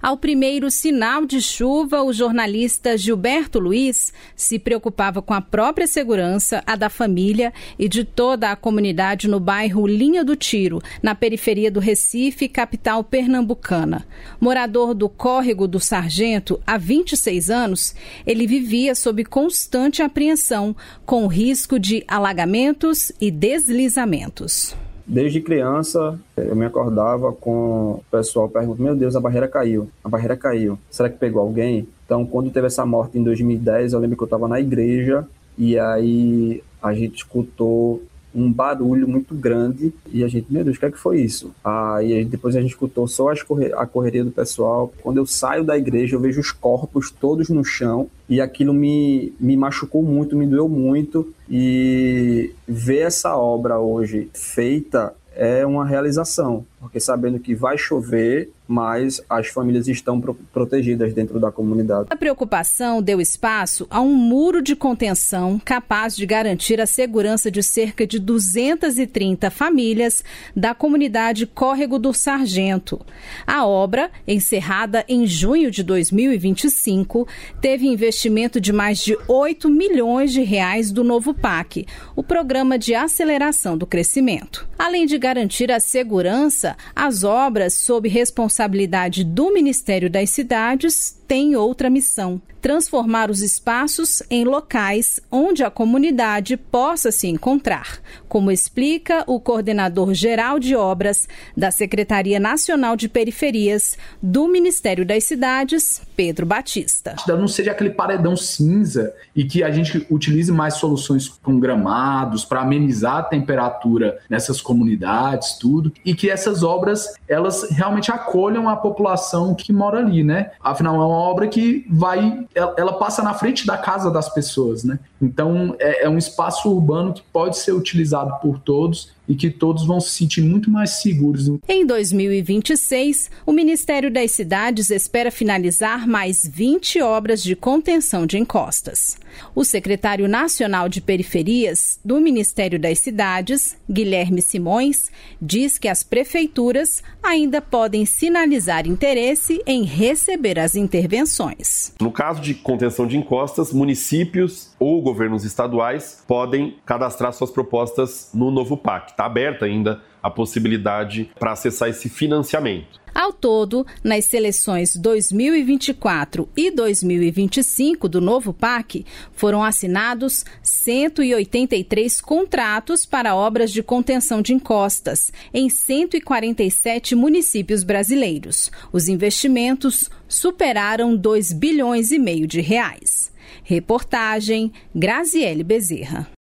Ao primeiro sinal de chuva, o jornalista Gilberto Luiz se preocupava com a própria segurança, a da família e de toda a comunidade no bairro Linha do Tiro, na periferia do Recife, capital pernambucana. Morador do Córrego do Sargento há 26 anos, ele vivia sob constante apreensão, com o risco de alagamentos e deslizamentos. Desde criança, eu me acordava com o pessoal perguntando: meu Deus, a barreira caiu, será que pegou alguém? Então, quando teve essa morte em 2010, eu lembro que eu estava na igreja e aí a gente escutou um barulho muito grande e a gente, meu Deus, o que é que foi isso? Aí depois a gente escutou só a correria do pessoal. Quando eu saio da igreja, eu vejo os corpos todos no chão e aquilo me machucou muito, me doeu muito. E ver essa obra hoje feita é uma realização, porque sabendo que vai chover, mas as famílias estão protegidas dentro da comunidade. A preocupação deu espaço a um muro de contenção capaz de garantir a segurança de cerca de 230 famílias da comunidade Córrego do Sargento. A obra, encerrada em junho de 2025, teve investimento de mais de 8 milhões de reais do novo PAC, o Programa de Aceleração do Crescimento. Além de garantir a segurança, as obras sob responsabilidade do Ministério das Cidades têm outra missão: transformar os espaços em locais onde a comunidade possa se encontrar, como explica o coordenador geral de obras da Secretaria Nacional de Periferias do Ministério das Cidades, Pedro Batista. Não seja aquele paredão cinza e que a gente utilize mais soluções com gramados para amenizar a temperatura nessas comunidades, tudo, e que essas obras, elas realmente acolham a população que mora ali, né? Afinal, é uma obra que ela passa na frente da casa das pessoas, né? Então, é um espaço urbano que pode ser utilizado por todos e que todos vão se sentir muito mais seguros. Em 2026, o Ministério das Cidades espera finalizar mais 20 obras de contenção de encostas. O secretário nacional de Periferias do Ministério das Cidades, Guilherme Simões, diz que as prefeituras ainda podem sinalizar interesse em receber as intervenções. No caso de contenção de encostas, municípios ou governos estaduais podem cadastrar suas propostas no novo PAC. Está aberta ainda a possibilidade para acessar esse financiamento. Ao todo, nas seleções 2024 e 2025 do novo PAC, foram assinados 183 contratos para obras de contenção de encostas em 147 municípios brasileiros. Os investimentos superaram 2,5 bilhões de reais. Reportagem Graziele Bezerra.